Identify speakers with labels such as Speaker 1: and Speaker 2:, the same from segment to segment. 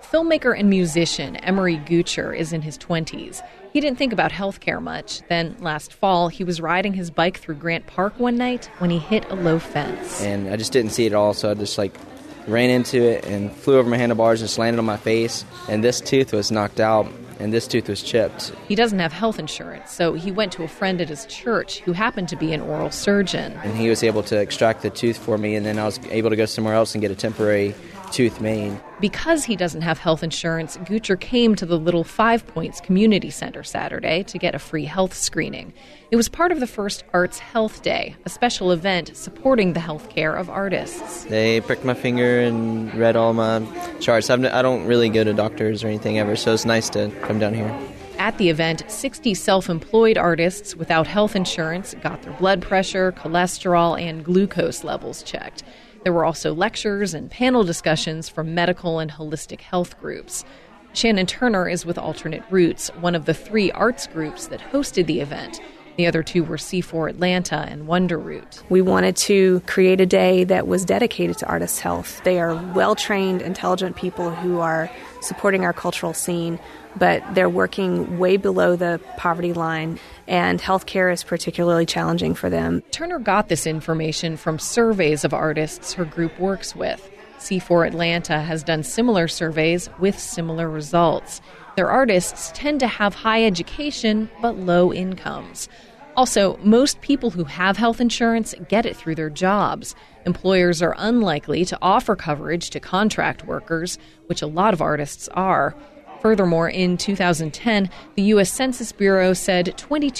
Speaker 1: Filmmaker and musician Emery Gucher is in his 20s. He didn't think about health care much. Then last fall, he was riding his bike through Grant Park one night when he hit a low fence.
Speaker 2: And I just didn't see it all, so I just ran into it and flew over my handlebars and just landed on my face. And this tooth was knocked out, and this tooth was chipped.
Speaker 1: He doesn't have health insurance, so he went to a friend at his church who happened to be an oral surgeon.
Speaker 2: And he was able to extract the tooth for me, and then I was able to go somewhere else and get a temporary tooth made.
Speaker 1: Because he doesn't have health insurance, Gucher came to the Little Five Points Community Center Saturday to get a free health screening. It was part of the first Arts Health Day, a special event supporting the health care of artists.
Speaker 2: They pricked my finger and read all my charts. I don't really go to doctors or anything ever, so it's nice to come down here.
Speaker 1: At the event, 60 self-employed artists without health insurance got their blood pressure, cholesterol, and glucose levels checked. There were also lectures and panel discussions from medical and holistic health groups. Shannon Turner is with Alternate Roots, one of the 3 arts groups that hosted the event. The other 2 were C4 Atlanta and Wonder Root.
Speaker 3: We wanted to create a day that was dedicated to artists' health. They are well-trained, intelligent people who are supporting our cultural scene, but they're working way below the poverty line, and healthcare is particularly challenging for them.
Speaker 1: Turner got this information from surveys of artists her group works with. C4 Atlanta has done similar surveys with similar results. Their artists tend to have high education but low incomes. Also, most people who have health insurance get it through their jobs. Employers are unlikely to offer coverage to contract workers, which a lot of artists are. Furthermore, in 2010, the U.S. Census Bureau said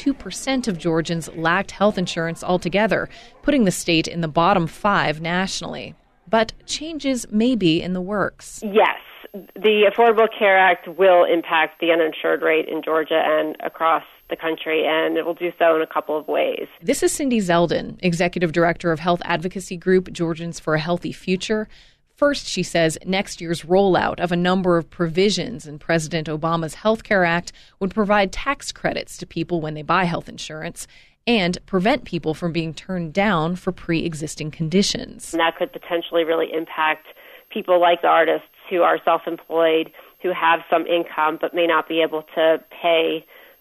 Speaker 1: 22% of Georgians lacked health insurance altogether, putting the state in the bottom 5 nationally. But changes may be in the works.
Speaker 4: Yes. The Affordable Care Act will impact the uninsured rate in Georgia and across the country, and it will do so in a couple of ways.
Speaker 1: This is Cindy Zeldin, Executive Director of health advocacy group Georgians for a Healthy Future. First, she says next year's rollout of a number of provisions in President Obama's Health Care Act would provide tax credits to people when they buy health insurance and prevent people from being turned down for pre-existing conditions.
Speaker 4: And that could potentially really impact people like the artists who are self-employed, who have some income but may not be able to pay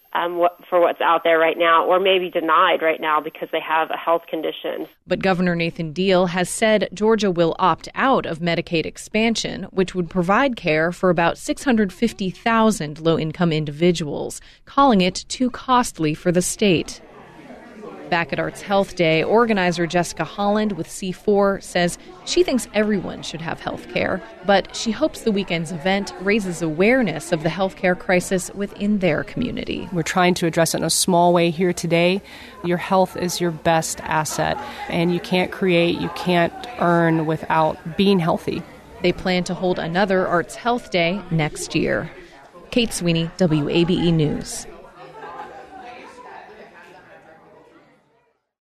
Speaker 4: for what's out there right now, or maybe denied right now because they have a health condition.
Speaker 1: But Governor Nathan Deal has said Georgia will opt out of Medicaid expansion, which would provide care for about 650,000 low-income individuals, calling it too costly for the state. Back at Arts Health Day, organizer Jessica Holland with C4 says she thinks everyone should have health care, but she hopes the weekend's event raises awareness of the health care crisis within their community.
Speaker 5: We're trying to address it in a small way here today. Your health is your best asset, and you can't earn without being healthy.
Speaker 1: They plan to hold another Arts Health Day next year. Kate Sweeney, WABE News.